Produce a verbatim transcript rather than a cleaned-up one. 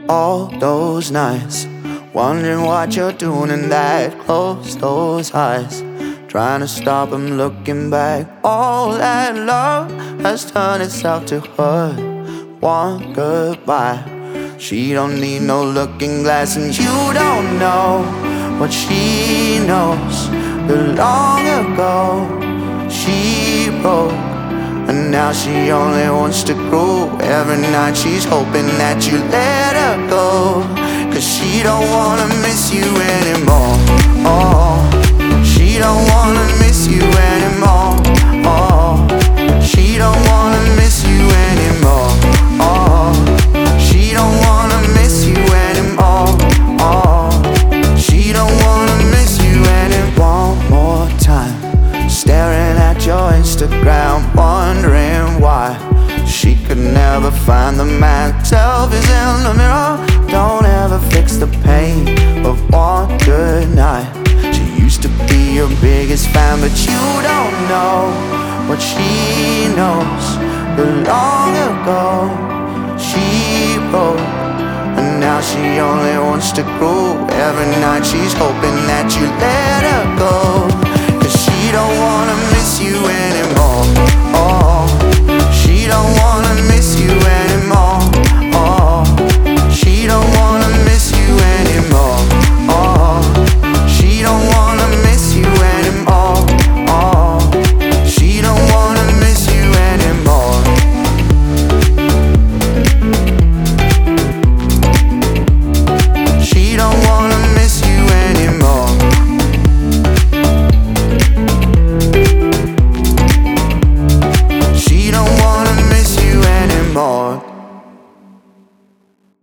all those nights, wondering what you're doing in that. Close those eyes, trying to stop them looking back. All that love has turned itself to hurt. One goodbye, she don't need no looking glass. And you don't know what she knows. The long ago she broke, and now she only wants to grow. Every night she's hoping that you let her go, 'cause she don't wanna miss you anymore. Oh, she don't wanna miss you anymore. Oh, she don't wanna miss you anymore. Oh, she don't wanna miss you anymore. Oh, she don't wanna miss you anymore. One more time, staring at your Instagram, wondering why she could never find the man. Self is in the mirror, don't ever fix the pain of one good night. She used to be your biggest fan, but you don't know what she knows. The long ago she broke, and now she only wants to grow. Every night she's hoping that you let her go, 'cause she don't wanna miss you anymore.